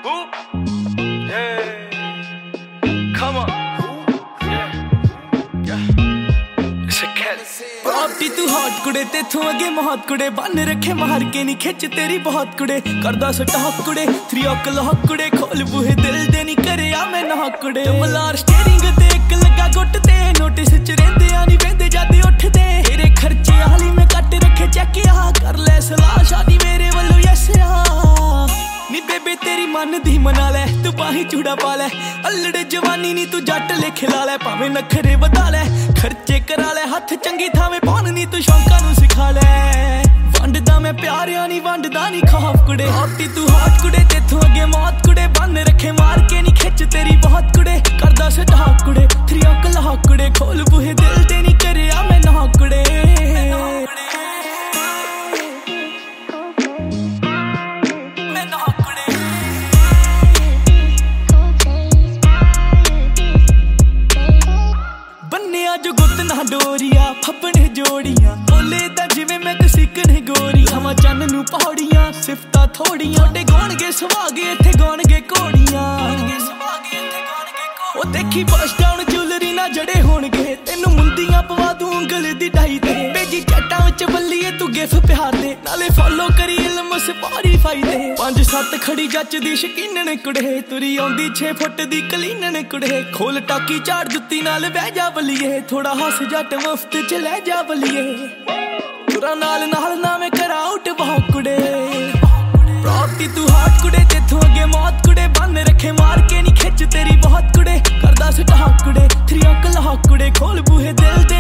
property तू hot कुड़े तेथों अगे बहुत कुड़े बन रखे मार के नहीं खिच तेरी बहुत कुड़े करदा स्टॉक कुड़े 3 o'clock कुड़े खोल बूहे दिल दे नहीं करे आ मैं ना कुड़े मलार स्टीयरिंग ते एक लगा गुट ते नोटिस च रहंदे आ नहीं वेंदे जादे उठदे तेरे खर्चे आली में कट रखे चेक आ कर ले सलाह शादी मेरे वल्लों यस आ नी बेबे तेरी मन दी मना ले तू पाही चूड़ा पा ले अल्लड़ जवानी नी तू जट ले खिला ले भावें नखरे बता ले खर्चे करा ले हथ चंगी थावे पान नी तू शौकां नू सिखा ले वंडदा मैं प्यारिया नी वंडदा नी खौफ कुड़े हॉटी तू हॉट कुड़े तेथों अगे मौत कुड़े बन रखे मार के नी खिच तेरी बहुत कुड़े करदा स्टॉक कुड़े 3 o'clock कुड़े खोल बूहे दिल ते नी करे आ मैं ना कुड़े जो गुत ना डोरिया फपने जोड़ियां बोले दा जिवें मैं कसिकने गोरी हवा चन्न नू पौड़ियां सिफता थोड़ियां ओडे गौणगे सुहागे इत्थे गौणगे घोड़ियां ओ देखी बस डाउन ज्वेलरी ना जड़े होणगे तेनू मुंदियां पवा दूं ਉਂਗਲ दी डाई ते भेजी चैटां विच बल्लीए तू गिफ प्यार दे नाले फॉलो करी इल्म स्पॉटिफाई दे 5-7 खड़ी जच दी शकीनन कुड़े तुरी आउंदी 6 फुट दी कलीनन कुड़े खोल टाकी झाड़ जुत्ती नाल बह जा बलिए थोड़ा हस जट मुफ्त च ले जा बलिए तुरा नाल नाल ना मैं करा आउट बहुत कुड़े प्रॉपर्टी तू हॉट कुड़े तेथों अगे मौत कुड़े बन रखे मार के नहीं खिच तेरी बहुत कुड़े करदा स्टॉक कुड़े 3 o'clock कुड़े खोल बूहे दिल